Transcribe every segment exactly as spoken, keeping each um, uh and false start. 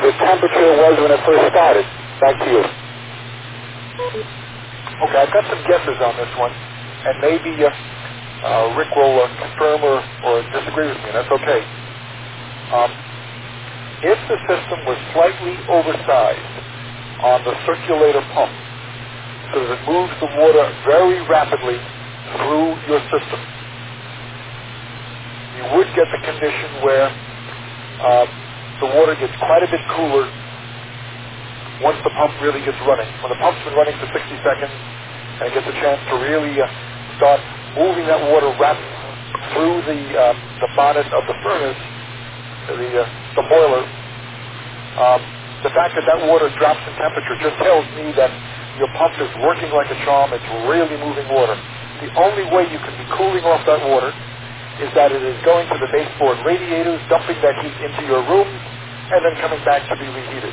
the temperature was when it first started. Back to you. Okay, I've got some guesses on this one, and maybe uh, uh, Rick will uh, confirm or, or disagree with me, and that's okay. Um, if the system was slightly oversized on the circulator pump, so that it moves the water very rapidly through your system, you would get the condition where uh, the water gets quite a bit cooler once the pump really gets running. When the pump's been running for sixty seconds and it gets a chance to really uh, start moving that water rap through the uh, the bonnet of the furnace, the uh, the boiler, um, the fact that that water drops in temperature just tells me that your pump is working like a charm. It's really moving water. The only way you can be cooling off that water is that it is going to the baseboard radiators, dumping that heat into your rooms, and then coming back to be reheated.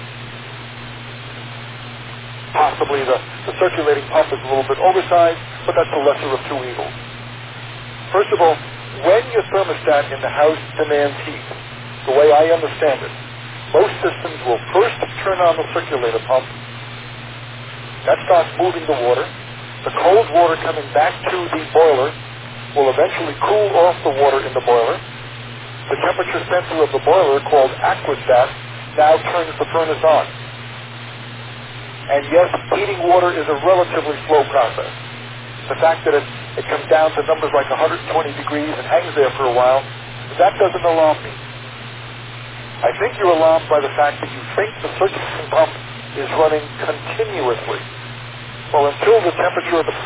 Possibly the, the circulating pump is a little bit oversized, but that's the lesser of two evils. First of all, when your thermostat in the house demands heat, the way I understand it, most systems will first turn on the circulator pump. That starts moving the water. The cold water coming back to the boiler will eventually cool off the water in the boiler. The temperature sensor of the boiler, called aquastat, now turns the furnace on. And yes, heating water is a relatively slow process. The fact that it, it comes down to numbers like one hundred twenty degrees and hangs there for a while, that doesn't alarm me. I think you're alarmed by the fact that you think the circulating pump is running continuously. Well, until the temperature of the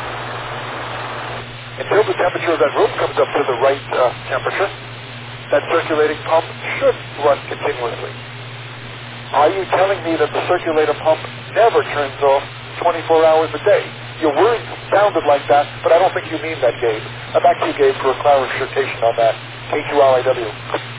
until the temperature of that room comes up to the right uh, temperature, that circulating pump should run continuously. Are you telling me that the circulator pump never turns off twenty-four hours a day? Your words sounded like that, but I don't think you mean that, Gabe. I'm back to you, Gabe, for a clarification on that. K Q L I W.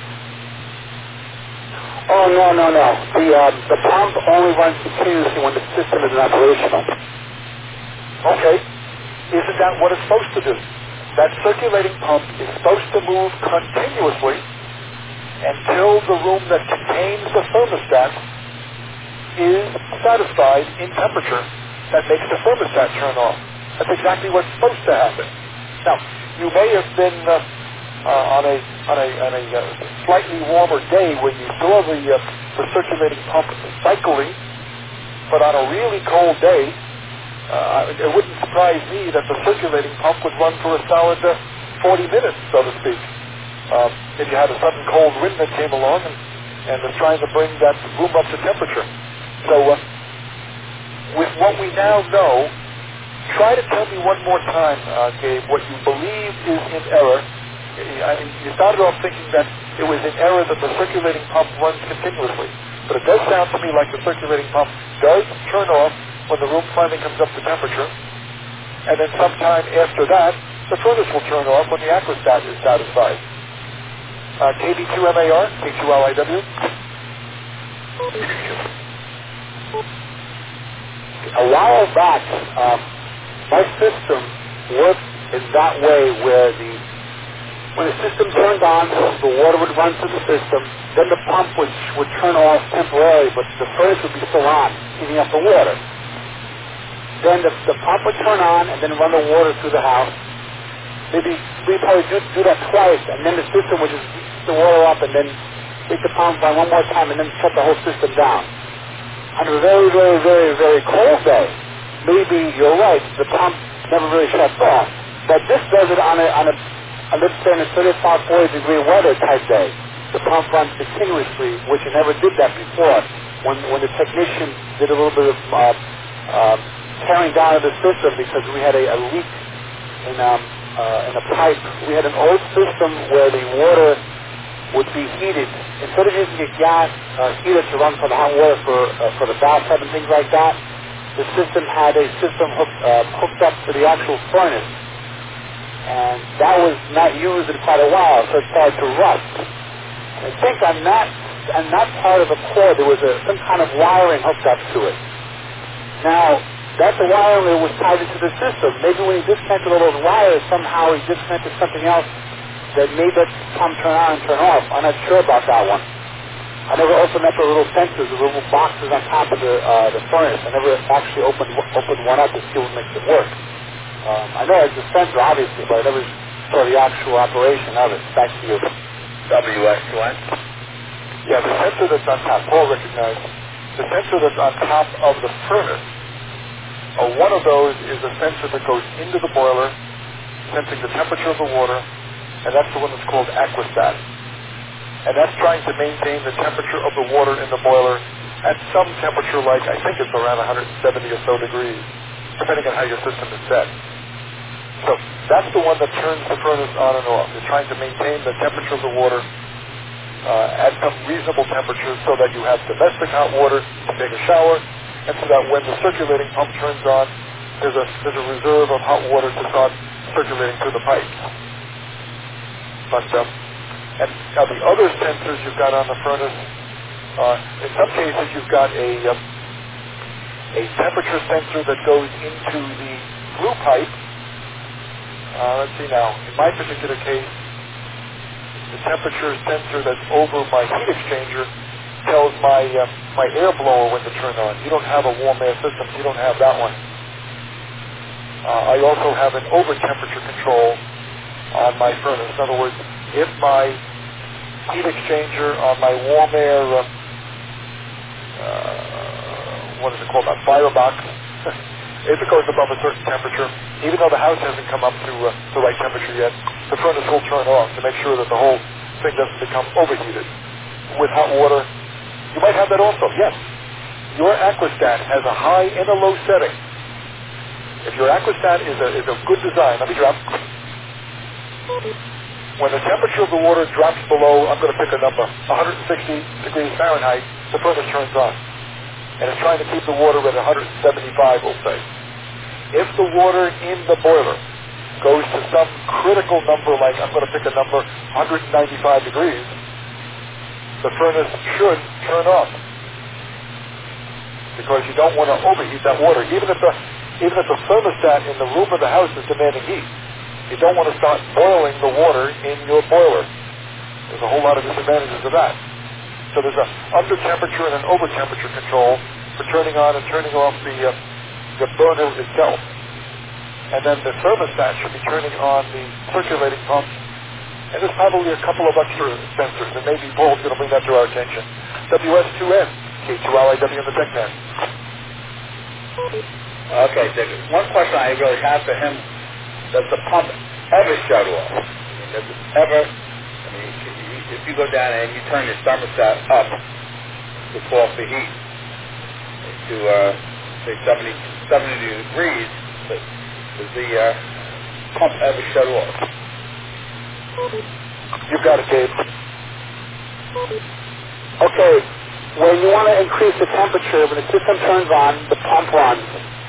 Oh, no, no, no. The, uh, the pump only runs continuously when the system is operational. Okay. Isn't that what it's supposed to do? That circulating pump is supposed to move continuously until the room that contains the thermostat is satisfied in temperature that makes the thermostat turn off. That's exactly what's supposed to happen. Now, you may have been uh, uh, on a on a, on a uh, slightly warmer day when you saw the, uh, the circulating pump cycling, but on a really cold day, uh, it wouldn't surprise me that the circulating pump would run for a solid uh, forty minutes, so to speak. Um, if you had a sudden cold wind that came along and, and was trying to bring that room up to temperature. So uh, with what we now know, try to tell me one more time, uh, Gabe, what you believe is in error. I mean, you started off thinking that it was in error that the circulating pump runs continuously. But it does sound to me like the circulating pump does turn off when the room finally comes up to temperature. And then sometime after that, the furnace will turn off when the aquastat is satisfied. Uh, K B Q M A R, K Q L I W. A while back, um, my system worked in that way where the when the system turned on, the water would run through the system, then the pump would, would turn off temporarily, but the furnace would be still on, heating up the water. Then the, the pump would turn on and then run the water through the house. Maybe we probably do, do that twice, and then the system would just heat the water up and then take the pump on one more time and then shut the whole system down. On a very, very, very, very cold day, maybe you're right, the pump never really shuts off. But this does it on a, on a, on let's say in a thirty-five, forty degree weather type day. The pump runs continuously, which it never did that before. When when the technician did a little bit of uh, uh, tearing down of the system because we had a, a leak in um, uh, in a pipe. We had an old system where the water would be heated. Instead of using a gas uh, heater to run for the hot water for uh, for the bathtub and things like that, the system had a system hooked, uh, hooked up to the actual furnace. And that was not used in quite a while, so it started to rust. I think on that, on that part of the core, there was a, some kind of wiring hooked up to it. Now, that's the wiring that was tied into the system. Maybe when he disconnected all those wires, somehow he disconnected something else that made that pump turn on and turn off. I'm not sure about that one. I never opened up the little sensors, the little boxes on top of the uh, the furnace. I never actually opened opened one up to see what makes it work. Um, I know it's a sensor, obviously, but I never saw the actual operation of it. Back to you. W S one. Yeah, the sensor that's on top, Paul recognized, the sensor that's on top of the furnace, uh, one of those is a sensor that goes into the boiler, sensing the temperature of the water, and that's the one that's called Aquastat. And that's trying to maintain the temperature of the water in the boiler at some temperature like, I think it's around one hundred seventy or so degrees, depending on how your system is set. So that's the one that turns the furnace on and off. It's trying to maintain the temperature of the water uh, at some reasonable temperature so that you have domestic hot water to take a shower, and so that when the circulating pump turns on, there's a, there's a reserve of hot water to start circulating through the pipes. But um, and now the other sensors you've got on the furnace, uh, in some cases you've got a um, a temperature sensor that goes into the flue pipe. Uh, let's see now. In my particular case, the temperature sensor that's over my heat exchanger tells my uh, my air blower when to turn on. You don't have a warm air system. You don't have that one. Uh, I also have an over temperature control on my furnace. In other words, if my heat exchanger on my warm air, uh, uh, what is it called, a firebox, if it goes above a certain temperature, even though the house hasn't come up to uh, the right temperature yet, the furnace will turn off to make sure that the whole thing doesn't become overheated. With hot water, you might have that also, yes. Your Aquastat has a high and a low setting. If your Aquastat is a, is a good design, let me drop. When the temperature of the water drops below, I'm going to pick a number, one hundred sixty degrees Fahrenheit, the furnace turns on. And it's trying to keep the water at one hundred seventy-five, we'll say. If the water in the boiler goes to some critical number, like I'm going to pick a number, one hundred ninety-five degrees, the furnace should turn off. Because you don't want to overheat that water. Even if the, even if the thermostat in the room of the house is demanding heat, you don't want to start boiling the water in your boiler. There's a whole lot of disadvantages of that. So there's an under temperature and an over temperature control for turning on and turning off the, uh, the burner itself. And then the thermostat should be turning on the circulating pump. And there's probably a couple of extra sensors, and maybe Paul's going to bring that to our attention. W S two N, K two L I W in the TechNet. Okay, David. One question I really have for him: does the pump ever shut off? I mean, does it ever? I mean, if you go down and you turn your thermostat up to off the heat to uh, say seventy, seventy degrees, does the uh, pump ever shut off? You've got it, Dave. Okay, when you want to increase the temperature, when the system turns on, the pump runs.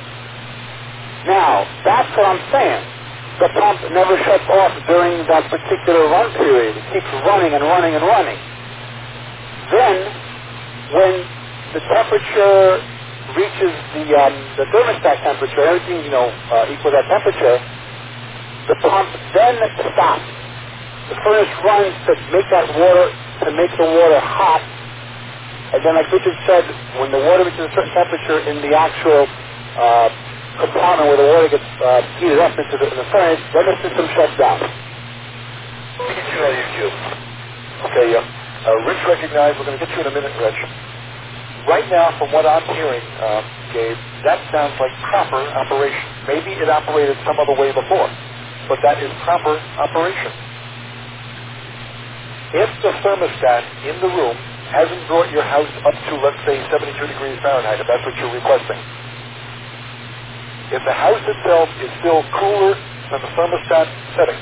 Now, that's what I'm saying. The pump never shuts off during that particular run period. It keeps running and running and running. Then, when the temperature reaches the um, the thermostat temperature, everything, you know, uh, equals that temperature, the pump then stops. The furnace runs to make that water, to make the water hot, and then, like Richard said, when the water reaches a certain temperature in the actual uh, compartment where the water gets uh, heated up into the, in the furnace, then the system shuts down. Let me get you on YouTube. Okay, uh, uh, Rich recognized, we're going to get you in a minute, Rich. Right now, from what I'm hearing, uh, Gabe, that sounds like proper operation. Maybe it operated some other way before, but that is proper operation. If the thermostat in the room hasn't brought your house up to, let's say, seventy-two degrees Fahrenheit, if that's what you're requesting, if the house itself is still cooler than the thermostat setting,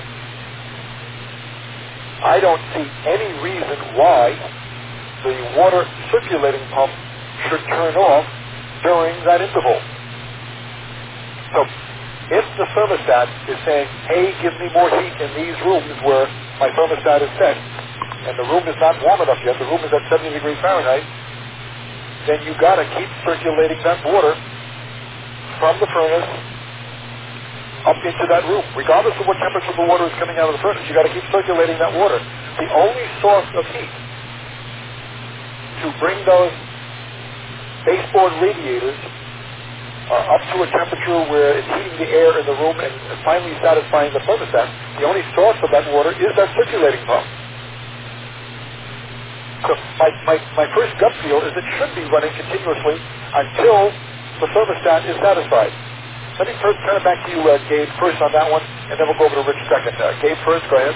I don't see any reason why the water circulating pump should turn off during that interval. So, if the thermostat is saying, hey, give me more heat in these rooms where my thermostat is set, and the room is not warm enough yet, the room is at seventy degrees Fahrenheit, then you got to keep circulating that water from the furnace up into that room. Regardless of what temperature the water is coming out of the furnace, you got to keep circulating that water. The only source of heat to bring those baseboard radiators uh, up to a temperature where it's heating the air in the room and finally satisfying the thermostat. The only source of that water is that circulating pump. So my, my, my first gut feel is it should be running continuously until the thermostat is satisfied. Let me first turn it back to you, uh, Gabe, first on that one, and then we'll go over to Rich second. Uh, Gabe first, go ahead.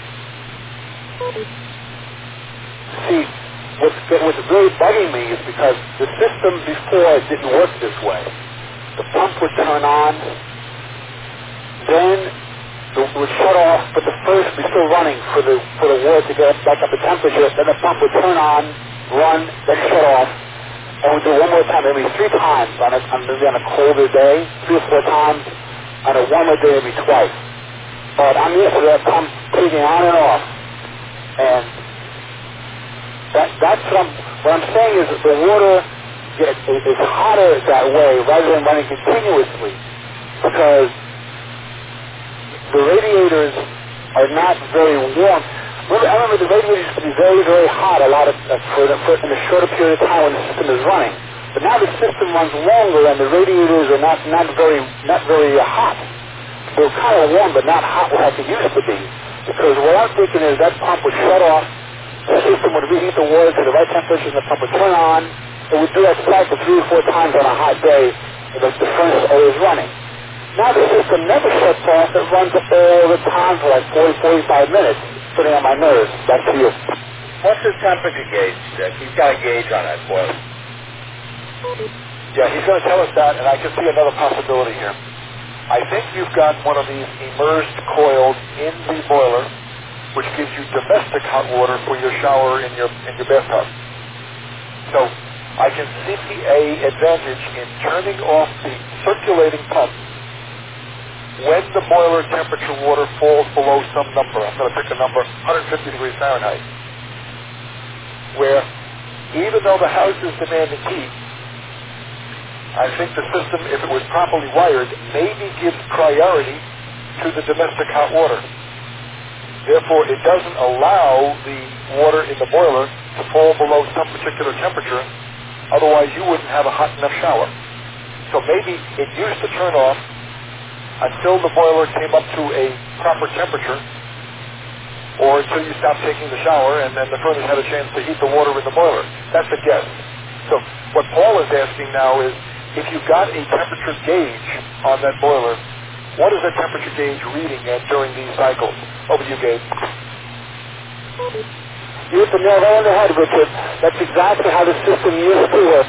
See, what's, what's really bugging me is because the system before didn't work this way. The pump would turn on, then it would shut off, but the first would be still running for the for the water to get back up to temperature. Then the pump would turn on, run, then shut off, and we'd do it one more time, maybe three times on a, on, maybe on a colder day, three or four times. On a warmer day, maybe twice. But I'm used to that pump taking on and off, and that that's what I'm what I'm saying is that the water gets is hotter that way rather than running continuously because the radiators are not very warm. Remember, I remember the radiators used to be very, very hot a lot of uh, for, the, for in a shorter period of time when the system is running. But now the system runs longer and the radiators are not not very not very uh, hot. They're kind of warm, but not hot like it used to be. Because what I'm thinking is that pump would shut off, the system would reheat the water to the right temperature, and the pump would turn on. It would do that cycle three or four times on a hot day, and the, the furnace is always running. Now the system never shuts off. It runs up all the time for like forty, forty-five minutes, putting on my nerves. Back to you. What's his temperature gauge, Dick? He's got a gauge on that boiler. Yeah, he's going to tell us that, and I can see another possibility here. I think you've got one of these immersed coils in the boiler, which gives you domestic hot water for your shower in your in your bathtub. So I can see a advantage in turning off the circulating pump when the boiler temperature water falls below some number. I'm going to pick a number, one hundred fifty degrees Fahrenheit, where even though the house is demanding heat, I think the system, if it was properly wired, maybe gives priority to the domestic hot water. Therefore, it doesn't allow the water in the boiler to fall below some particular temperature. Otherwise, you wouldn't have a hot enough shower. So maybe it used to turn off until the boiler came up to a proper temperature, or until you stopped taking the shower and then the furnace had a chance to heat the water in the boiler. That's a guess. So what Paul is asking now is, if you've got a temperature gauge on that boiler, what is that temperature gauge reading at during these cycles? Over to you, Gabe. You hit the nail right on the head, Richard. That's exactly how the system used to work.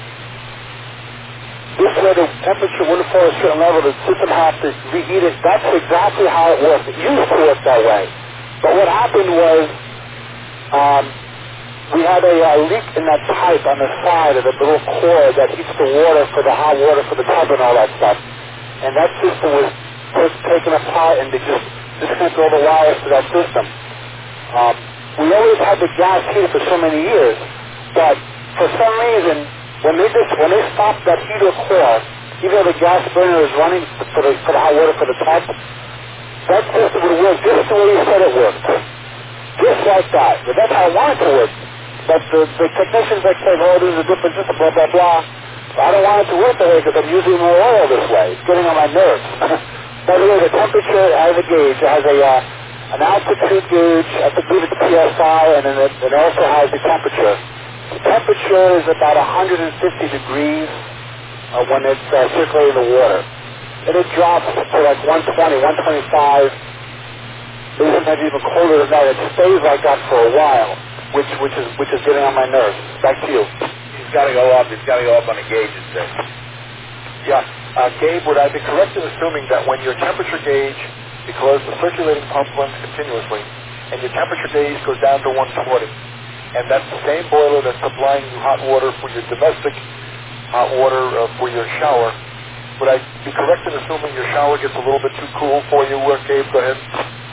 This way the temperature wouldn't fall a certain level, the system had to reheat it. That's exactly how it worked. It used to work that way. But what happened was, um, we had a uh, leak in that pipe on the side of the little core that heats the water for the hot water for the tub and all that stuff. And that system was just taken apart and they just disconnected all the wires to that system. Um, we always had the gas heater for so many years, but for some reason, when they just when they stopped that heater core, even though the gas burner is running for the, for the hot water for the tub, that system would work just the way you said it worked. Just like that. But that's how I want it to work. But the, the technicians like say, oh, there's a different system, blah, blah, blah. I don't want it to work that way because I'm using more oil this way. It's getting on my nerves. By the way, the temperature has a gauge. It has a uh, an altitude gauge. I believe it's P S I, and then it, it also has the temperature. The temperature is about one hundred fifty degrees uh, when it's uh, circulating the water. And it drops to like one twenty, one twenty-five. Maybe sometimes even colder than that. It stays like that for a while, which which is which is getting on my nerves. Back to you. He's got to go up. He's got to go up on the gauges there. Yeah. Uh, Gabe, would I be correct in assuming that when your temperature gauge, because the circulating pump runs continuously, and your temperature gauge goes down to one twenty, and that's the same boiler that's supplying you hot water for your domestic hot water uh, for your shower, would I be correct in assuming your shower gets a little bit too cool for you, uh, Gabe? Go ahead.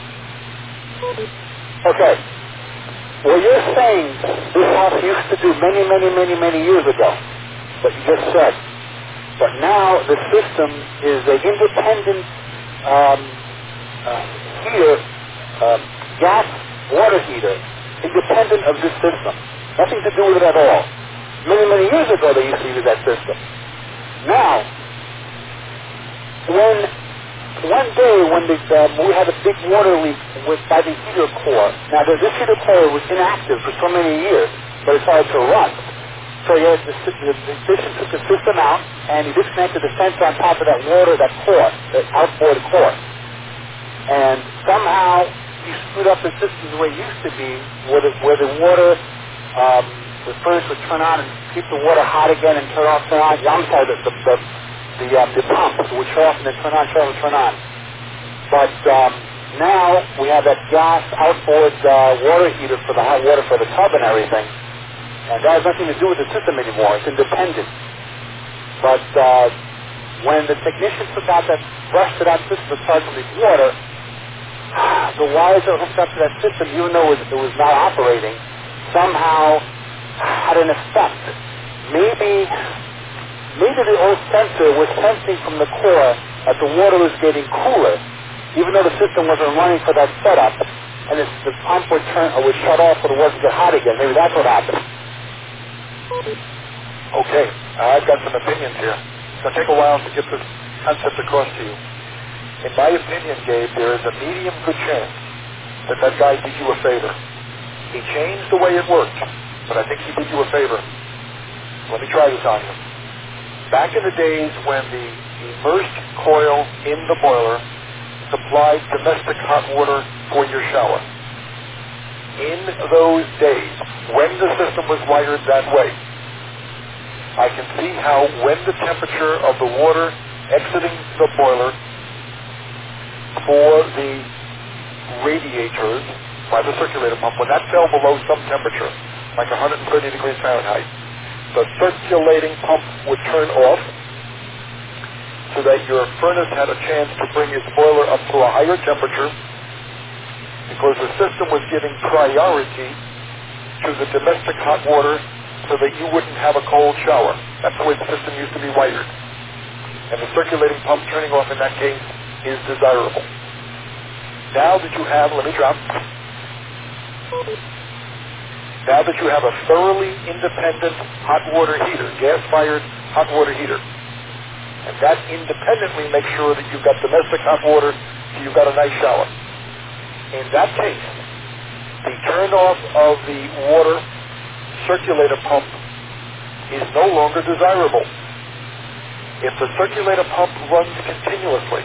Okay. Well, you're saying this house used to do many, many, many, many years ago, what you just said. But now the system is an independent um, uh, heater, uh, gas water heater, independent of this system. Nothing to do with it at all. Many, many years ago they used to use that system. Now, when one day when the, uh, we had a big water leak with, by the heater core, now the, this heater core was inactive for so many years, but it started to run. So he had the, the, the technician took the system out and he disconnected the sensor on top of that water, that core, that outboard core. And somehow he screwed up the system the way it used to be, where the, where the water, um, the furnace would turn on and keep the water hot again and turn off, turn on. I'm sorry, the, the, the, the, um, the pump would turn off and then turn on, turn on, turn on. But um, now we have that gas outboard uh, water heater for the hot water for the tub and everything. And that has nothing to do with the system anymore. It's independent. But uh, when the technician took out that, brushed it out system to start to leak water, the wires that were hooked up to that system, even though it was, it was not operating, somehow had an effect. Maybe, maybe the old sensor was sensing from the core that the water was getting cooler, even though the system wasn't running for that setup, and it's, the pump would turn or would shut off when it wasn't get hot again. Maybe that's what happened. Okay, I've got some opinions here. It's going to take a while to get this concept across to you. In my opinion, Gabe, there is a medium good chance that that guy did you a favor. He changed the way it worked, but I think he did you a favor. Let me try this on you. Back in the days when the immersed coil in the boiler supplied domestic hot water for your shower, in those days, when the system was wired that way, I can see how when the temperature of the water exiting the boiler for the radiators by the circulator pump, when that fell below some temperature, like one hundred thirty degrees Fahrenheit, the circulating pump would turn off so that your furnace had a chance to bring its boiler up to a higher temperature, because the system was giving priority to the domestic hot water so that you wouldn't have a cold shower. That's the way the system used to be wired. And the circulating pump turning off in that case is desirable. Now that you have, let me drop, now that you have a thoroughly independent hot water heater, gas-fired hot water heater, and that independently makes sure that you've got domestic hot water so you've got a nice shower. In that case, the turn-off of the water circulator pump is no longer desirable. If the circulator pump runs continuously,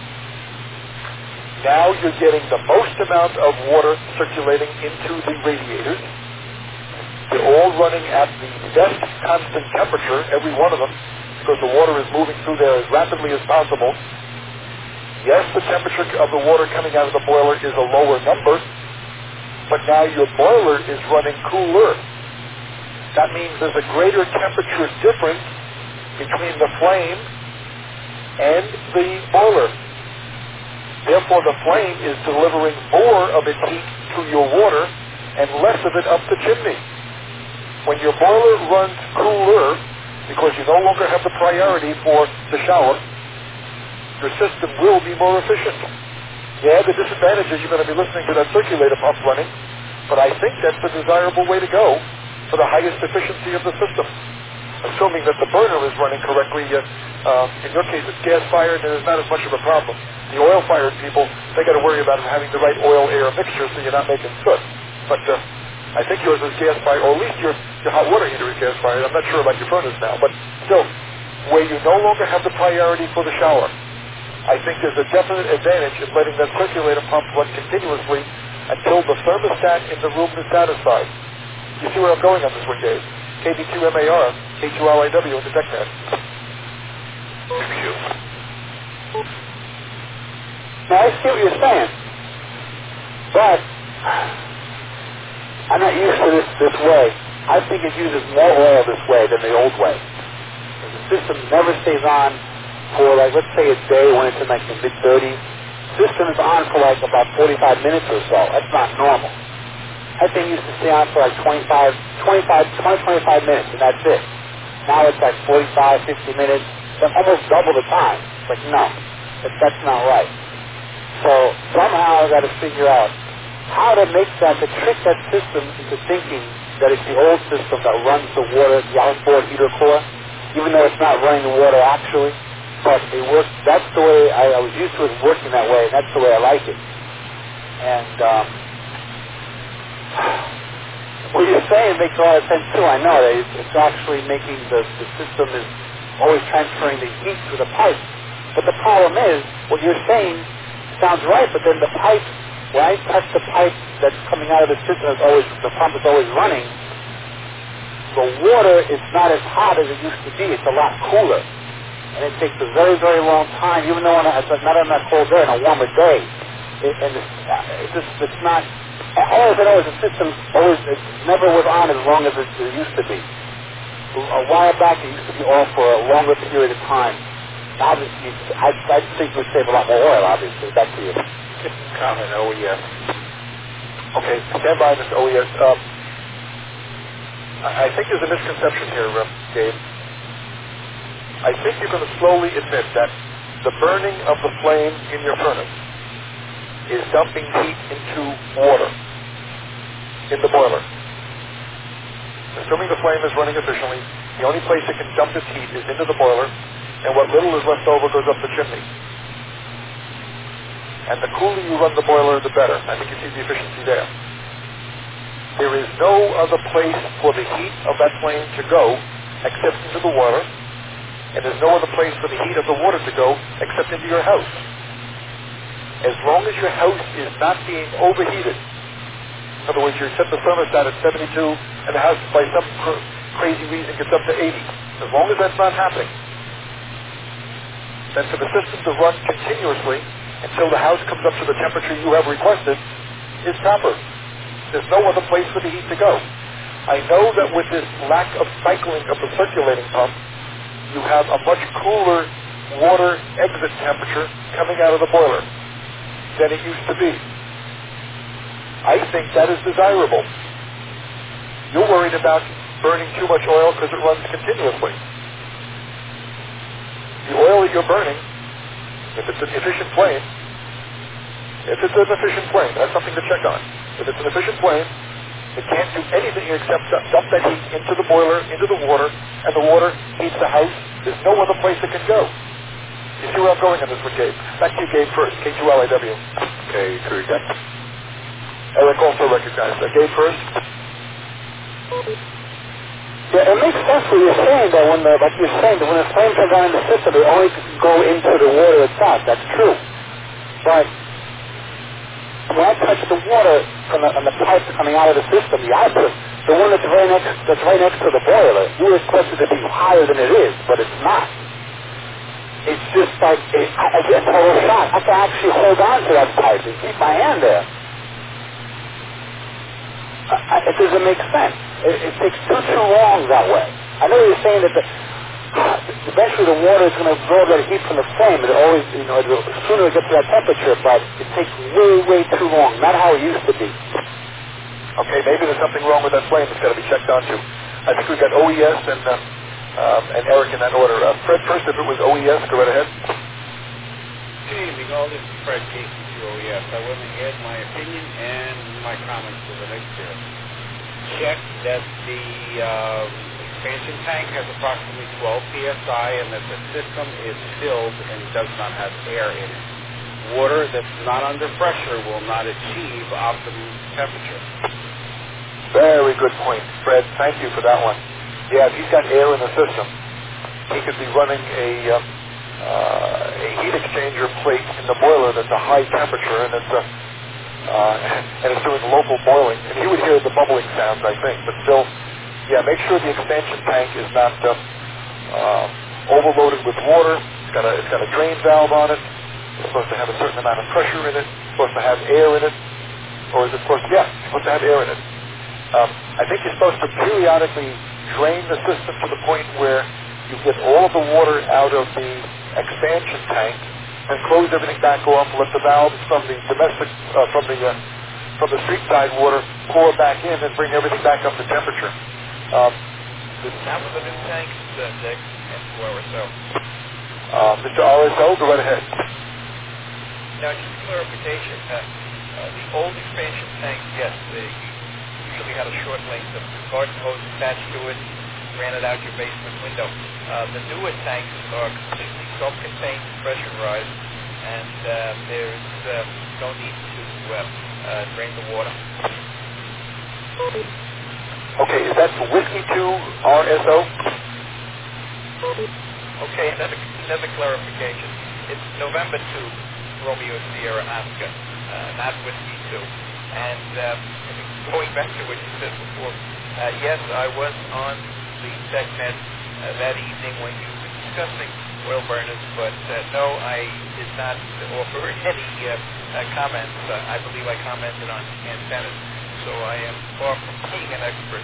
now you're getting the most amount of water circulating into the radiators. They're all running at the best constant temperature, every one of them, because the water is moving through there as rapidly as possible. Yes, the temperature of the water coming out of the boiler is a lower number, but now your boiler is running cooler. That means there's a greater temperature difference between the flame and the boiler. Therefore, the flame is delivering more of its heat to your water and less of it up the chimney. When your boiler runs cooler, because you no longer have the priority for the shower, your system will be more efficient. Yeah, the disadvantage is you're going to be listening to that circulator pump running, but I think that's the desirable way to go for the highest efficiency of the system. Assuming that the burner is running correctly, uh, uh, in your case it's gas-fired and there's not as much of a problem. The oil-fired people, they got to worry about having the right oil-air mixture so you're not making soot. But uh, I think yours is gas-fired, or at least your, your hot water heater is gas-fired. I'm not sure about your furnace now, but still, where you no longer have the priority for the shower, I think there's a definite advantage in letting that circulator pump run continuously until the thermostat in the room is satisfied. You see where I'm going on this one, Dave? K B two M A R, K two L I W in the TechNet. Now, I see what you're saying, but I'm not used to this this way. I think it uses more oil this way than the old way. The system never stays on for, like, let's say a day when it's in like the mid thirties. System is on for like about forty-five minutes or so. That's not normal. I think it used to stay on for like twenty-five, twenty-five, twenty, twenty-five minutes, and that's it. Now it's like forty-five, fifty minutes, then almost double the time. It's like, no, that, that's not right. So somehow I've got to figure out how to make that, to trick that system into thinking that it's the old system that runs the water, the outboard heater core, even though it's not running the water actually. But it works. That's the way I, I was used to it working that way, and that's the way I like it. And um, what you're saying makes a lot of sense too. I know that it's, it's actually making the, the system is always transferring the heat through the pipe. But the problem is, what you're saying sounds right, but then the pipe, when I touch the pipe that's coming out of the system, is always, the pump is always running, the water is not as hot as it used to be. It's a lot cooler. And it takes a very, very long time, even though on a, it's not on a cold day, on a warmer day. It, and it's, it's just, it's not, all I know is the system always, it never was on as long as it, it used to be. A while back, it used to be on for a longer period of time. Obviously, I, I think it would save a lot more oil, obviously. Back to you. Comment, O E S. Okay, stand by, Mister O E S. Um, I, I think there's a misconception here, uh, Gabe. I think you're going to slowly admit that the burning of the flame in your furnace is dumping heat into water in the boiler. Assuming the flame is running efficiently, the only place it can dump its heat is into the boiler, and what little is left over goes up the chimney. And the cooler you run the boiler, the better. I think you see the efficiency there. There is no other place for the heat of that flame to go except into the water, and there's no other place for the heat of the water to go except into your house. As long as your house is not being overheated, in other words, you set the thermostat at seventy-two, and the house, by some cr- crazy reason, gets up to eighty. As long as that's not happening, then for the system to run continuously until the house comes up to the temperature you have requested is proper. There's no other place for the heat to go. I know that with this lack of cycling of the circulating pump, you have a much cooler water exit temperature coming out of the boiler than it used to be. I think that is desirable. You're worried about burning too much oil because it runs continuously. The oil that you're burning, if it's an efficient flame, if it's an efficient flame, that's something to check on. If it's an efficient flame, it can't do anything except dump that heat into the boiler, into the water, and the water heats the house. There's no other place it can go. You see where I'm going on this one, Gabe? Back to you, Gabe, first. K two L A W. Okay, true. Eric also recognized that. Gabe first. Yeah, it makes sense what you're saying, that when the, like you're saying, that when the flames are going in the system, they only go into the water itself. That's true. But when I touch the water from the, on the pipe coming out of the system, the output, the one that's right next, that's right next to the boiler, you would expect it to be higher than it is, but it's not. It's just like, it, I, I get a total shock. I can actually hold on to that pipe and keep my hand there. I, I, it doesn't make sense. It, it takes too, too long that way. I know you're saying that the, eventually the water is going to absorb that heat from the flame. It always, you know, it'll, sooner it gets to that temperature, but it takes way, way too long. Not how it used to be. Okay, maybe there's something wrong with that flame that's got to be checked onto. I think we've got O E S and, uh, um, and Eric in that order. Uh, Fred, first, if it was O E S, go right ahead. Good evening, all. This is Fred Casey to O E S. I want to add my opinion and my comments to the next here. Check that the um, expansion tank has approximately twelve P S I and that the system is filled and does not have air in it. Water that's not under pressure will not achieve optimum temperature. Very good point, Fred. Thank you for that one. Yeah, if he's got air in the system, he could be running a, uh, uh, a heat exchanger plate in the boiler that's a high temperature and it's a, uh, and it's doing local boiling. And he would hear the bubbling sounds, I think. But still, yeah, make sure the expansion tank is not uh, uh, overloaded with water. It's got a it's got a drain valve on it. It's supposed to have a certain amount of pressure in it. It's supposed to have air in it. Or is it supposed to, yeah, it's supposed to have air in it. Um, I think you're supposed to periodically drain the system to the point where you get all of the water out of the expansion tank and close everything back off, let the valves from the domestic, uh, from the uh, from the street side water pour back in and bring everything back up to temperature. Um, That was a new tank, uh, Dick, and two hours so. Uh, Mister R S O, go right ahead. Now, just clarification. Uh, uh, the old expansion tank, yes, the, you usually had a short length of garden hose attached to it, ran it out your basement window. Uh, the newer tanks are completely self-contained, pressurized, and uh, there's uh, no need to uh, uh, drain the water. Okay, is that Whiskey two R S O? Okay, another, another clarification. It's November two, Romeo Sierra Oscar, uh, not Whiskey two. And uh, going back to what you said before, uh, yes, I was on the TechNet uh, that evening when you were discussing oil burners, but uh, no, I did not offer any uh, uh, comments. Uh, I believe I commented on antennas, so I am far from being an expert.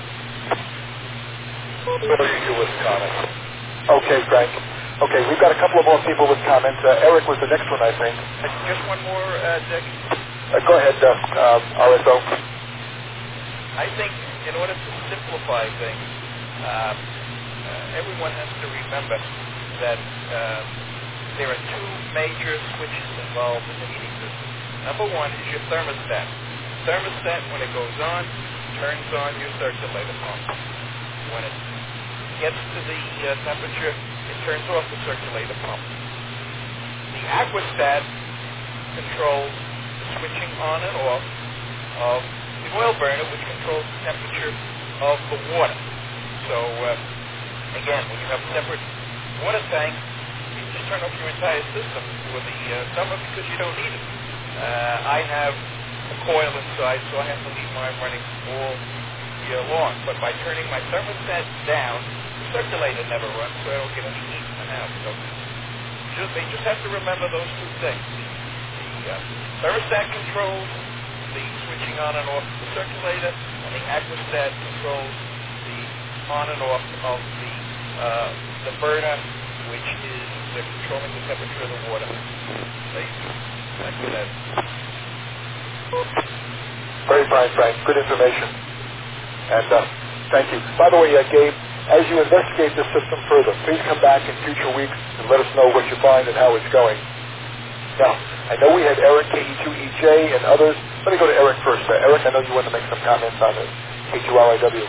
What are you with comments? Okay, Frank. Okay, we've got a couple of more people with comments. Uh, Eric was the next one, I think. Uh, just one more, uh, Dick. Uh, go ahead, uh, um, R S O. I think in order to simplify things, uh, uh, everyone has to remember that uh, there are two major switches involved in the heating system. Number one is your thermostat. Thermostat, when it goes on, turns on your circulator pump. When it gets to the uh, temperature, it turns off the circulator pump. The aquastat controls the switching on and off of the oil burner, which controls the temperature of the water. So, uh, again, when you have a separate water tank, you just turn off your entire system for the uh, summer because you don't need it. Uh, I have a coil inside, so I have to leave mine running all year long. But by turning my thermostat down, the circulator never runs, so I don't get any heat in the house. So just, they just have to remember those two things. The uh, thermostat controls the switching on and off of the circulator, and the aquastat controls the on and off of the uh, the burner, which is uh, controlling the temperature of the water. Thank you. That. Very fine, Frank. Good information. And uh, thank you. By the way, uh, Gabe, as you investigate this system further, please come back in future weeks and let us know what you find and how it's going. Now, I know we had Eric, K E two E J, and others. Let me go to Eric first. Uh, Eric, I know you want to make some comments on this. K two R I W.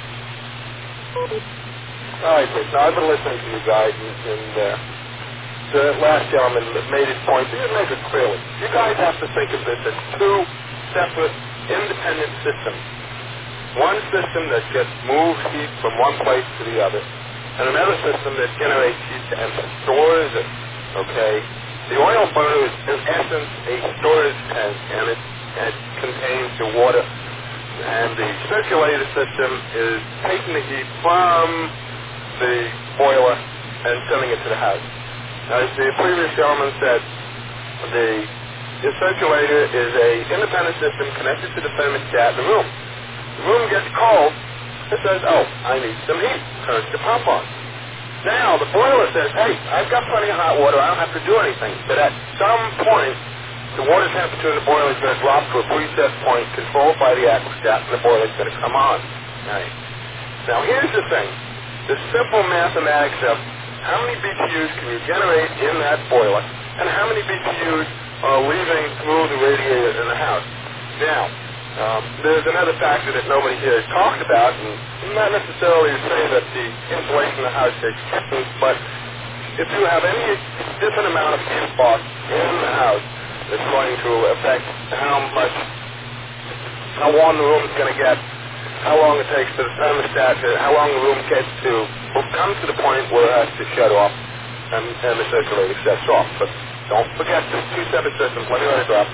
All right, Chris. Now, I've been listening to you guys, and, and uh, the last gentleman made his point. He didn't make it clearly. You guys have to think of this as two separate, independent systems. One system that gets moved heat from one place to the other, and another system that generates heat and stores it, okay? The oil burner is, in essence, a storage tank, and it, and it contains the water. And the circulator system is taking the heat from the boiler and sending it to the house. As the previous gentleman said, the, the circulator is a independent system connected to the thermostat in the room. The room gets cold, it says, oh, I need some heat. Turns the pump on. Now, the boiler says, hey, I've got plenty of hot water, I don't have to do anything. But at some point, the water temperature in the boiler is going to drop to a preset point controlled by the aquastat, and the boiler is going to come on. Right. Now, here's the thing. The simple mathematics of how many B T Us can you generate in that boiler, and how many B T Us are leaving through the radiator in the house. Now, um, there's another factor that nobody here has talked about, and not necessarily to say that the insulation of the house takes difference, but if you have any different amount of heat loss in the house, it's going to affect how much, how warm the room is going to get, how long it takes for the thermostat, to, how long the room gets to, will come to the point where it has to shut off and, and the circulator shuts off. But don't forget, there's two separate systems. Let me let it drop.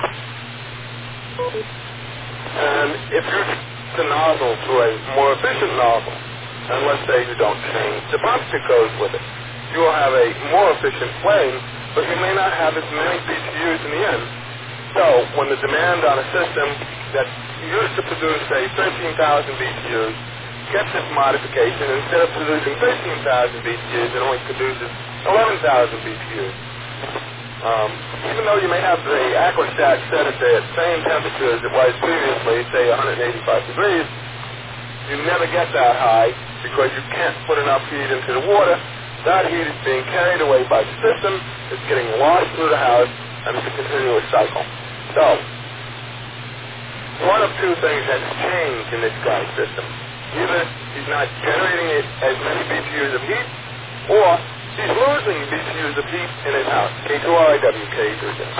And if you change the nozzle to a more efficient nozzle, and let's say you don't change the pump that goes with it, you will have a more efficient flame, but you may not have as many B T Us in the end. So when the demand on a system that used to produce, say, thirteen thousand B T Us gets this modification, instead of producing thirteen thousand B T Us, it only produces eleven thousand B T Us. Um, even though you may have the aquastat set at the same temperature as it was previously, say one hundred eighty-five degrees, you never get that high because you can't put enough heat into the water. That heat is being carried away by the system, it's getting lost through the house, and it's a continuous cycle. So, one of two things has changed in this guy's system. Either he's not generating it as many B T Us of heat, or he's losing B T Us of heat in his house. K two R I W, K two Z.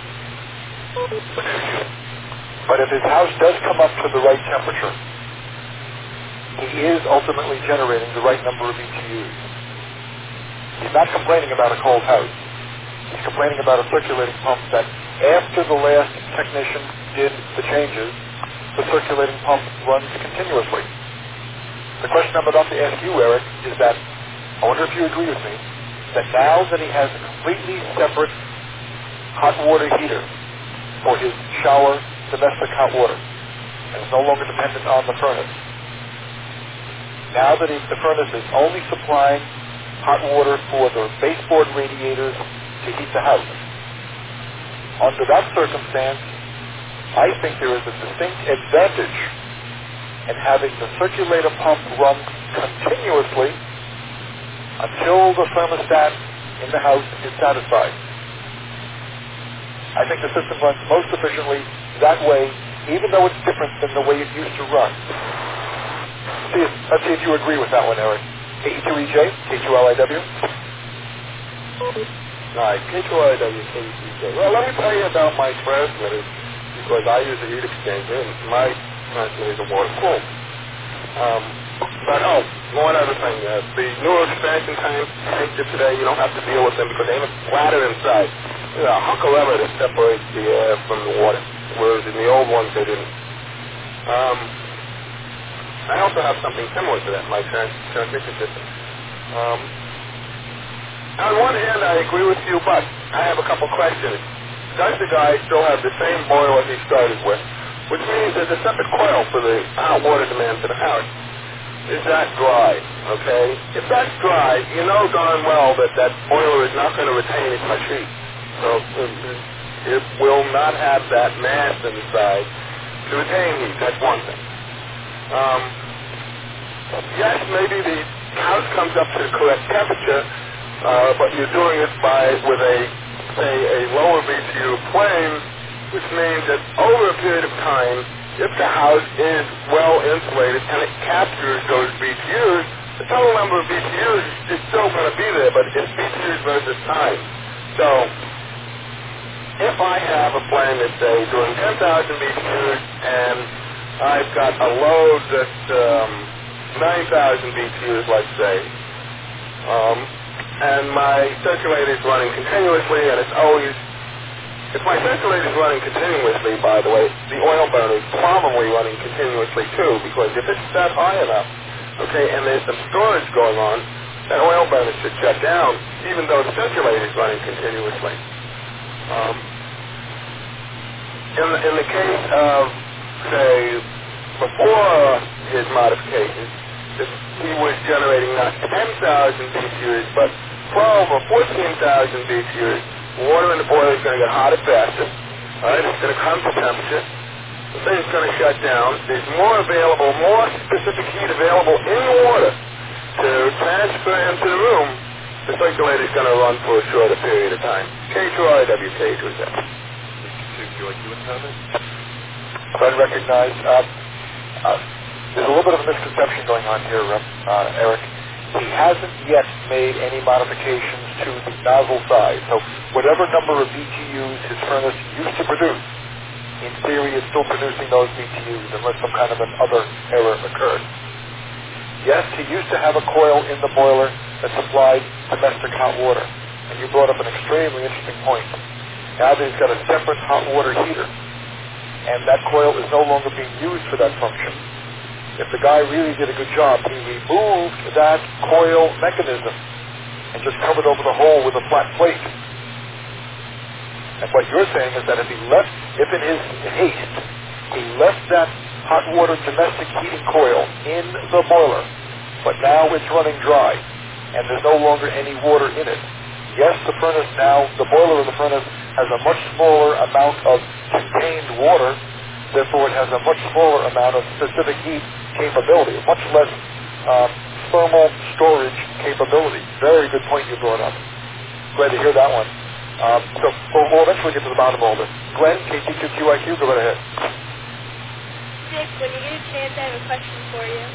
But if his house does come up to the right temperature, he is ultimately generating the right number of B T Us. He's not complaining about a cold house. He's complaining about a circulating pump that after the last technician did the changes, the circulating pump runs continuously. The question I'm about to ask you, Eric, is that, I wonder if you agree with me, that now that he has a completely separate hot water heater for his shower domestic hot water, and is no longer dependent on the furnace, now that he, the furnace is only supplying hot water for the baseboard radiators to heat the house, under that circumstance, I think there is a distinct advantage in having the circulator pump run continuously until the thermostat in the house is satisfied. I think the system runs most efficiently that way, even though it's different than the way it used to run. See if, let's see if you agree with that one, Eric. K E two E J, K two L I W. All right, K two R I W, K E two E J. Well, let me tell you about my transmitters, because I use a heat exchanger, and my transmitters are water cooled. Um, but, oh, one other thing. Uh, the newer expansion tanks today, you don't have to deal with them because they have a bladder inside. There's a hunk of lever that separates the air from the water, whereas in the old ones they didn't. Um, I also have something similar to that, my trans- transmission system. Um, on one hand, I agree with you, but I have a couple questions. Does the guy still have the same boiler he started with, which means there's a separate coil for the hot water demand to the house? Is that dry? Okay? If that's dry, you know darn well that that boiler is not going to retain as much heat. So it will not have that mass inside to retain heat. That's one thing. Um, yes, maybe the house comes up to the correct temperature, uh, but you're doing it by with a say a lower B T U plane, which means that over a period of time, if the house is well insulated and it captures those B T Us, the total number of B T Us is still going to be there, but it's B T Us versus time. So if I have a plane that's say doing ten thousand B T Us and I've got a load that's um, nine thousand B T Us, let's say, um, and my circulator is running continuously, and it's always, if my circulator is running continuously, by the way, the oil burner is probably running continuously too, because if it's that high enough, okay, and there's some storage going on, that oil burner should shut down, even though the circulator is running continuously. Um, in, the, in the case of, say, before his modifications, if he was generating not ten thousand B T Us, but twelve or fourteen thousand B T Us, water in the boiler is going to get hotter faster. All right, it's going to come to temperature. The thing's going to shut down. There's more available, more specific heat available in the water to transfer into the room. The circulator is going to run for a shorter period of time. K two R I W, K two Z. Would you like to comment? I recognize. Uh, uh, There's a little bit of a misconception going on here, uh, Eric. He hasn't yet made any modifications to the nozzle size. So whatever number of B T Us his furnace used to produce, in theory it's still producing those B T Us unless some kind of an other error occurred. Yes, he used to have a coil in the boiler that supplied domestic hot water. And you brought up an extremely interesting point. Now that he's got a separate hot water heater, and that coil is no longer being used for that function. If the guy really did a good job, he removed that coil mechanism and just covered over the hole with a flat plate. And what you're saying is that if he left, if in his haste, he left that hot water domestic heating coil in the boiler, but now it's running dry and there's no longer any water in it. Yes, the furnace now, the boiler of the furnace has a much smaller amount of contained water, therefore it has a much smaller amount of specific heat capability, much less uh, thermal storage capability. Very good point you brought up. Glad to hear that one. Um, so we'll, we'll eventually get to the bottom of all this. Glenn, K T two Q I Q, go right ahead. Dick, when you get a chance, I have a question for you.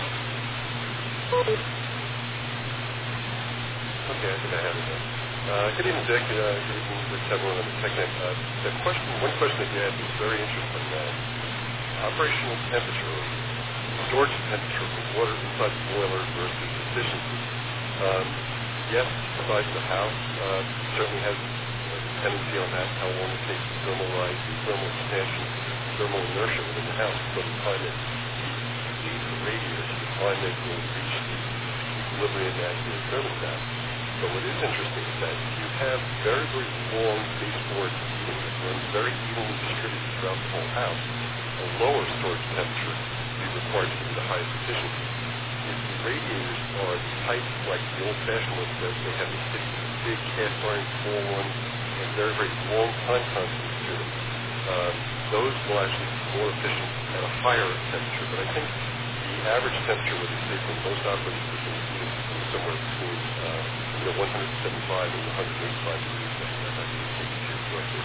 Okay, I think I have it then. Uh, good evening, Dick. Uh, good evening, Dick Tevlin and the technic. Uh, the question, one question that you asked is very interesting. Uh, operational temperature, storage temperature for water inside the boiler versus efficiency. Um, yes, the size of the house uh, certainly has a dependency on that, how long it takes to thermalize, the thermal expansion, thermal inertia within the house. So the time that you need for radiators, the time that will reach the equilibrium at your thermostat. But what is interesting is that if you have very, very long baseboard heating that runs very evenly distributed throughout the whole house, a lower storage temperature will be required to give you the highest efficiency. If the radiators are the type like the old-fashioned ones that they have these big cast iron small ones and very, very long time constants to them, um, those will actually be more efficient at a higher temperature. But I think the average temperature, what they say for most operating systems, is somewhere between uh, you know, one hundred seventy-five and one hundred eighty-five degrees. That's actually the temperature correctly.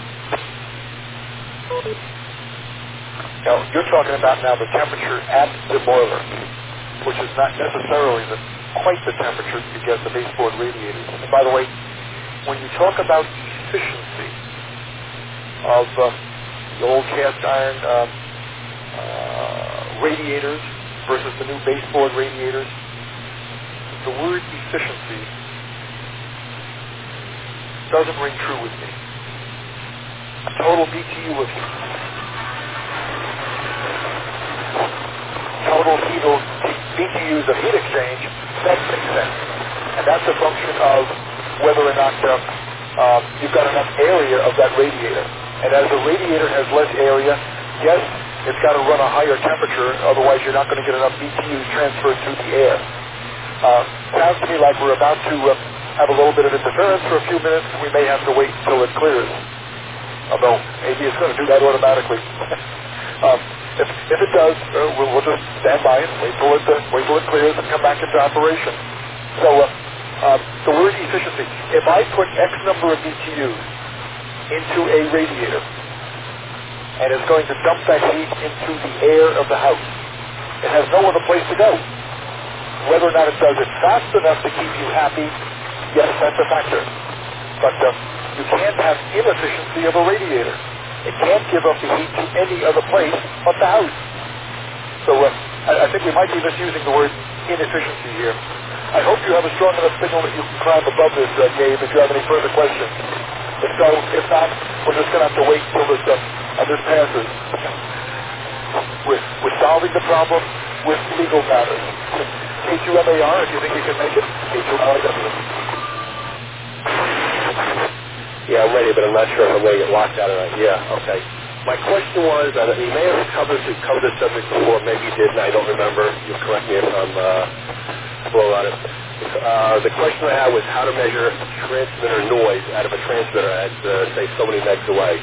Now, you're talking about now the temperature at the boiler, which is not necessarily the, quite the temperature you get the baseboard radiators. And by the way, when you talk about efficiency of uh, the old cast iron uh, uh, radiators versus the new baseboard radiators, the word efficiency doesn't ring true with me. Total B T U of heat, total heat of B T Us of heat exchange, that makes sense. And that's a function of whether or not uh, uh, you've got enough area of that radiator. And as the radiator has less area, yes, it's got to run a higher temperature, otherwise you're not going to get enough B T Us transferred to the air. Uh, sounds to me like we're about to uh, have a little bit of interference for a few minutes. We may have to wait until it clears. Although, maybe it's going to do that automatically. um, if, if it does, uh, we'll, we'll just stand by and wait till it, uh, wait till it clears and come back into operation. So, uh, uh, the word efficiency. If I put X number of B T Us into a radiator, and it's going to dump that heat into the air of the house, it has no other place to go. Whether or not it does it fast enough to keep you happy, yes, that's a factor. But uh, you can't have inefficiency of a radiator. It can't give up the heat to any other place but the house. So uh, I, I think we might be misusing the word inefficiency here. I hope you have a strong enough signal that you can climb above this, uh, Gabe, if you have any further questions. If so, if not, we're just going to have to wait until this, uh, uh, this passes. We're, we're solving the problem with legal matters. K two M A R, if you think you can make it. K two M A R. Yeah, I'm ready, but I'm not sure if I'm going to get locked out or not. Yeah, okay. My question was, uh, you may have covered, covered this subject before, maybe you didn't, I don't remember. You'll correct me if I'm uh, wrong on it. Uh, the question I had was how to measure transmitter noise out of a transmitter at, uh, say, so many megs away.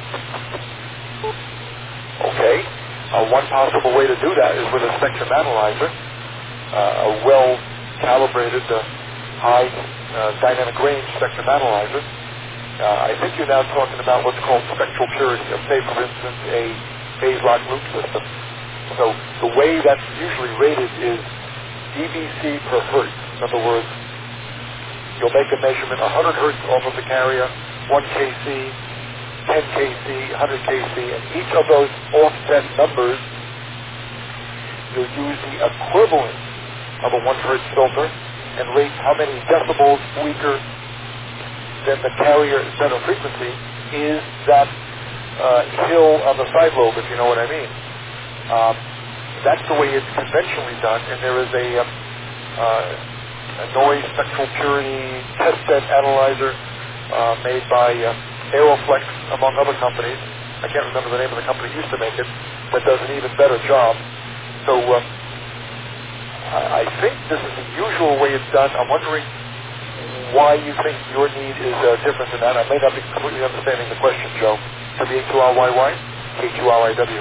Okay. Uh, one possible way to do that is with a spectrum analyzer. Uh, a well-calibrated, uh, high uh, dynamic range spectrum analyzer. Uh, I think you're now talking about what's called spectral purity of, say, for instance, a phase lock loop system. So the way that's usually rated is D B C per hertz. In other words, you'll make a measurement one hundred hertz off of the carrier, one K C, ten K C, one hundred K C, and each of those offset numbers, you'll use the equivalent of a one hertz filter and rate how many decibels weaker than the carrier center frequency is that uh, hill on the side lobe, if you know what I mean. Um, that's the way it's conventionally done, and there is a, um, uh, a noise spectral purity test bed analyzer uh, made by uh, Aeroflex, among other companies. I can't remember the name of the company that used to make it, that does an even better job. So uh, I think this is the usual way it's done. I'm wondering why you think your need is uh, different than that. I may not be completely understanding the question, Joe. W A two R Y Y, K two R I W.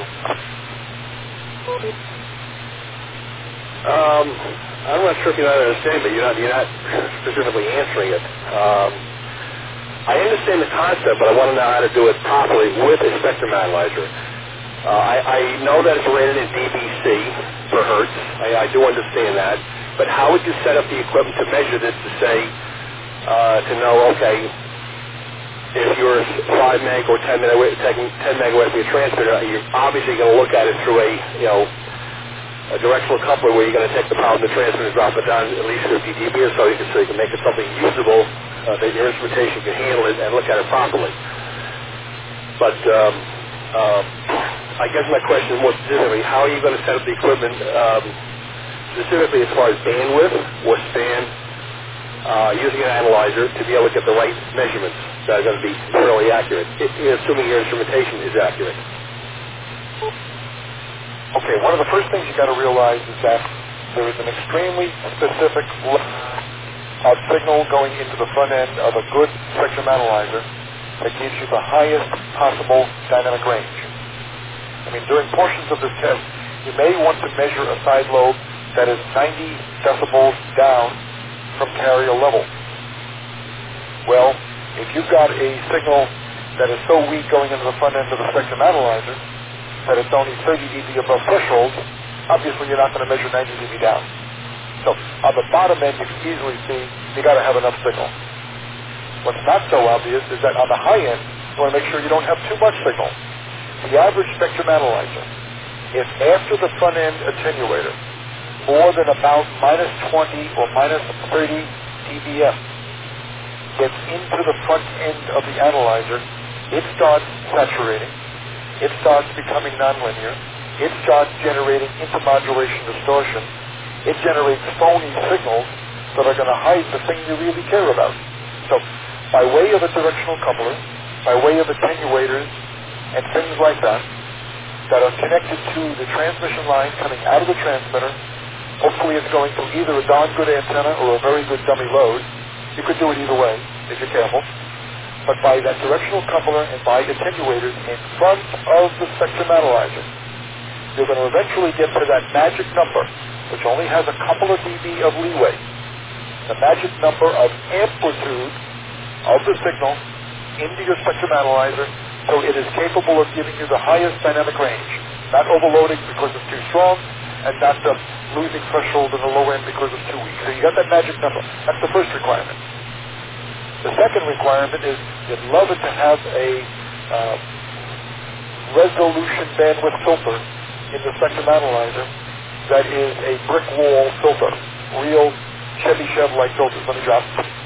Um, I'm not sure if you're not understanding, but you're not, you're not specifically answering it. Um, I understand the concept, but I want to know how to do it properly with a spectrum analyzer. Uh, I, I know that it's rated in D B C per hertz. I, I do understand that. But how would you set up the equipment to measure this to say, uh, to know, okay, if you're five meg or ten megawatt, ten megawatt from your transmitter, you're obviously going to look at it through a, you know, a directional coupler where you're going to take the power of the transmitter and drop it down at least fifty D B or so, you can, so you can make it something usable, uh, that your instrumentation can handle it and look at it properly. But um, um, I guess my question is more specifically, how are you going to set up the equipment um, specifically as far as bandwidth or span uh, using an analyzer to be able to get the right measurements that are going to be fairly accurate, if, assuming your instrumentation is accurate? Okay, one of the first things you got to realize is that there is an extremely specific level of signal going into the front end of a good spectrum analyzer that gives you the highest possible dynamic range. I mean, during portions of this test, you may want to measure a side lobe that is ninety decibels down from carrier level. Well, if you've got a signal that is so weak going into the front end of the spectrum analyzer that it's only thirty dB above threshold, obviously you're not going to measure ninety dB down. So on the bottom end, you can easily see you got to have enough signal. What's not so obvious is that on the high end, you want to make sure you don't have too much signal. The average spectrum analyzer, if after the front end attenuator, more than about minus twenty or minus thirty dBm gets into the front end of the analyzer, it starts saturating. It starts becoming nonlinear. It starts generating intermodulation distortion. It generates phony signals that are going to hide the thing you really care about. So, by way of a directional coupler, by way of attenuators, and things like that, that are connected to the transmission line coming out of the transmitter, hopefully it's going to either a darn good antenna or a very good dummy load. You could do it either way, if you're careful. But by that directional coupler and by attenuators in front of the spectrum analyzer, you're going to eventually get to that magic number, which only has a couple of dB of leeway, the magic number of amplitude of the signal into your spectrum analyzer, so it is capable of giving you the highest dynamic range, not overloading because it's too strong, and not the losing threshold in the low end because it's too weak. So you got that magic number. That's the first requirement. The second requirement is you'd love it to have a uh, resolution bandwidth filter in the spectrum analyzer that is a brick wall filter, real Chevy Chev-like filters. Let me drop.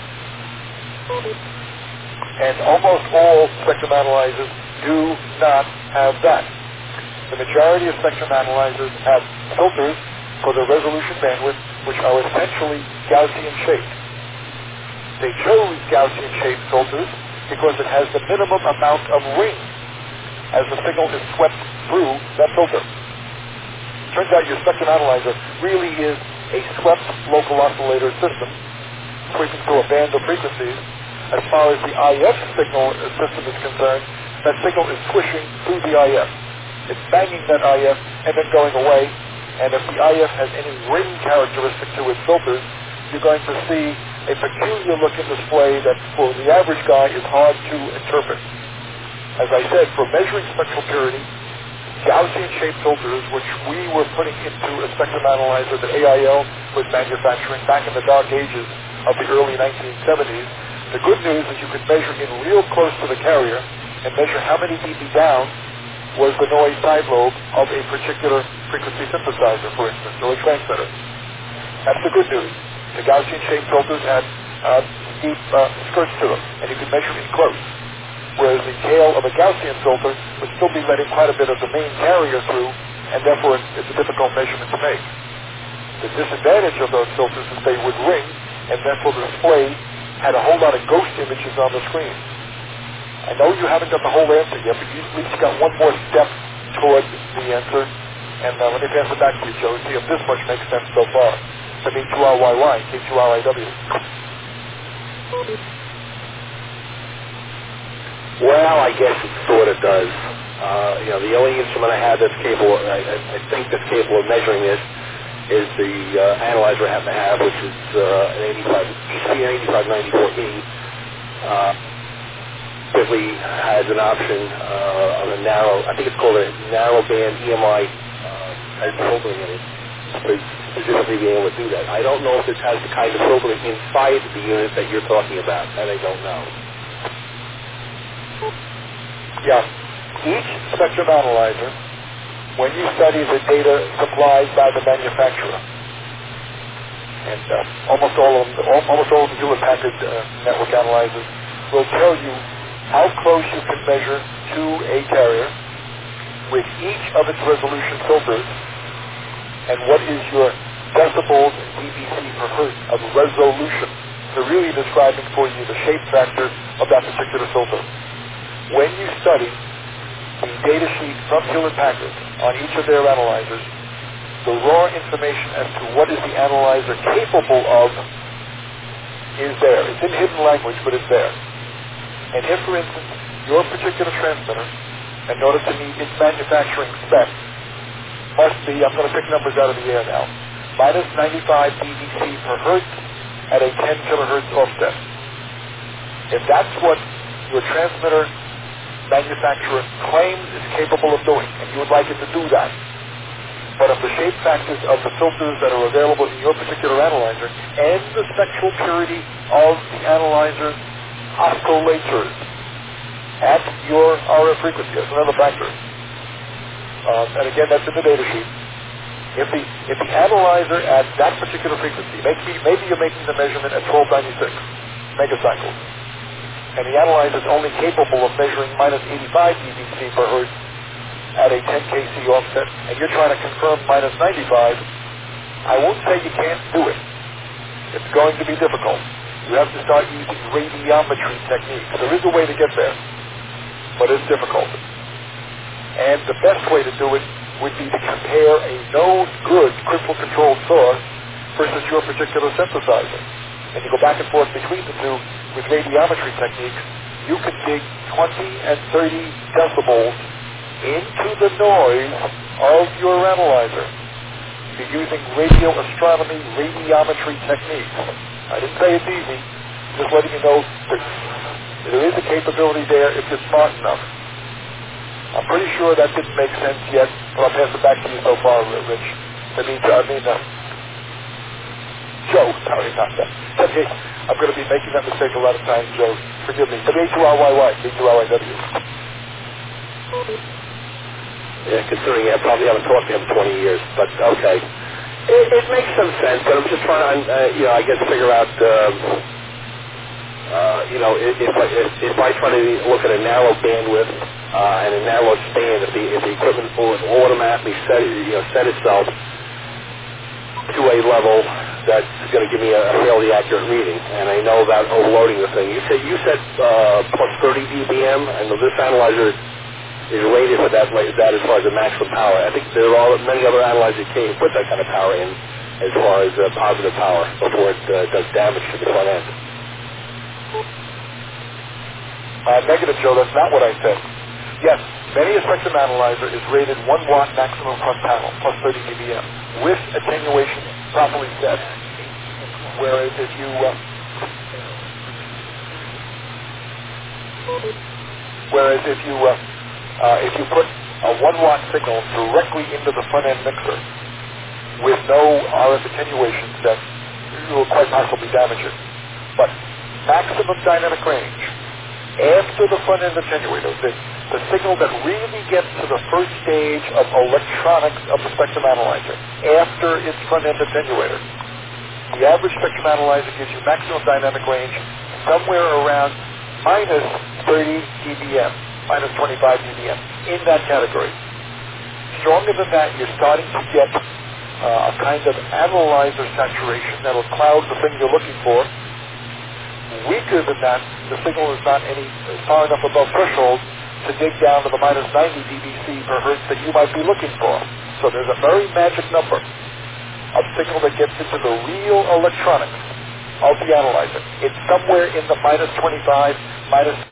And almost all spectrum analyzers do not have that. The majority of spectrum analyzers have filters for the resolution bandwidth, which are essentially Gaussian shaped. They chose Gaussian shaped filters because it has the minimum amount of ring as the signal is swept through that filter. Turns out your spectrum analyzer really is a swept local oscillator system, sweeping through a band of frequencies. As far as the I F signal system is concerned, that signal is swishing through the I F. It's banging that I F and then going away, and if the I F has any ring characteristic to its filters, you're going to see a peculiar looking display that for the average guy is hard to interpret. As I said, for measuring spectral purity, Gaussian-shaped filters, which we were putting into a spectrum analyzer that A I L was manufacturing back in the dark ages of the early nineteen seventies, the good news is you could measure in real close to the carrier and measure how many dB down was the noise side lobe of a particular frequency synthesizer, for instance, or a transmitter. That's the good news. The Gaussian-shaped filters had uh, deep uh, skirts to them, and you could measure in close. Whereas the tail of a Gaussian filter would still be letting quite a bit of the main carrier through, and therefore it's a difficult measurement to make. The disadvantage of those filters is they would ring, and therefore the display had a whole lot of ghost images on the screen. I know you haven't got the whole answer yet, but you at least got one more step toward the answer. And uh, let me pass it back to you, Joe, and see if this much makes sense so far. From E two R Y Y, K two R I W. Well, I guess it sort of does. Uh, you know, the only instrument I have that's capable, I, I think that's capable of measuring this, is the uh, analyzer I happen to have, which is uh, an eighty-five, E C eighty-five ninety-four E. Uh, Whitley has an option uh, on a narrow, I think it's called a narrow band E M I, uh, has filtering in it, for specifically being able to do that. I don't know if it has the kind of filtering inside the unit that you're talking about. That I don't know. Yeah. Each spectrum analyzer, when you study the data supplied by the manufacturer, and uh, almost all of them, almost all of the Hewlett Packard uh, network analyzers will tell you how close you can measure to a carrier with each of its resolution filters and what is your decibels and dB C per hertz of resolution. They're really describing for you the shape factor of that particular filter. When you study the data sheet from Hewlett Packard on each of their analyzers, the raw information as to what is the analyzer capable of is there. It's in hidden language, but it's there. And if, for instance, your particular transmitter, in order to meet its manufacturing spec, must be, I'm going to pick numbers out of the air now, minus ninety-five dB C per hertz at a ten kilohertz offset. If that's what your transmitter manufacturer claims is capable of doing, and you would like it to do that, but if the shape factors of the filters that are available in your particular analyzer and the spectral purity of the analyzer oscillators at your R F frequency, that's another factor. Um, and again, that's in the data sheet. If the if the analyzer at that particular frequency, maybe maybe you're making the measurement at twelve ninety-six megacycles, and the analyzer is only capable of measuring minus eighty-five dB C per hertz at a ten K C offset, and you're trying to confirm minus ninety-five, I won't say you can't do it. It's going to be difficult. You have to start using radiometry techniques. There is a way to get there, but it's difficult. And the best way to do it would be to compare a known good crystal controlled source versus your particular synthesizer. And you go back and forth between the two with radiometry techniques. You can dig twenty and thirty decibels into the noise of your analyzer. You're using radio astronomy radiometry techniques. I didn't say it's easy, just letting you know that there is a capability there if you're smart enough. I'm pretty sure that didn't make sense yet, but I'll pass it back to you so far, Rich. I mean, I mean, uh, Joe, sorry, not that. Okay, I'm going to be making that mistake a lot of times, Joe. Forgive me. W two R Y Y, B two R Y W. Yeah, considering I probably haven't talked to him in twenty years, but okay. It, it makes some sense, but I'm just trying to, uh, you know, I guess figure out, um, uh, you know, if, if, I, if, if I try to look at a narrow bandwidth uh, and a narrow span, if the, if the equipment will automatically set, you know, set itself to a level that's going to give me a, a fairly accurate reading, and I know about overloading the thing. You said you said uh, plus thirty D B M, and this analyzer is rated for that, that as far as the maximum power. I think there are many other analyzers can't put that kind of power in as far as uh, positive power before it uh, does damage to the front end. Uh, negative, Joe, that's not what I said. Yes, many a spectrum analyzer is rated one watt maximum front panel, plus thirty D B M, with attenuation properly set. Whereas if you, uh, whereas if you, uh, Uh, if you put a one watt signal directly into the front end mixer with no R F attenuation set, you will quite possibly damage it. But maximum dynamic range, after the front end attenuator, the, the signal that really gets to the first stage of electronics of the spectrum analyzer, after its front end attenuator, the average spectrum analyzer gives you maximum dynamic range somewhere around minus thirty D B M. Minus twenty-five D B M, in that category. Stronger than that, you're starting to get uh, a kind of analyzer saturation that'll cloud the thing you're looking for. Weaker than that, the signal is not any far enough above threshold to dig down to the minus ninety D B C per hertz that you might be looking for. So there's a very magic number of signal that gets into the real electronics of the analyzer. It's somewhere in the minus twenty-five, minus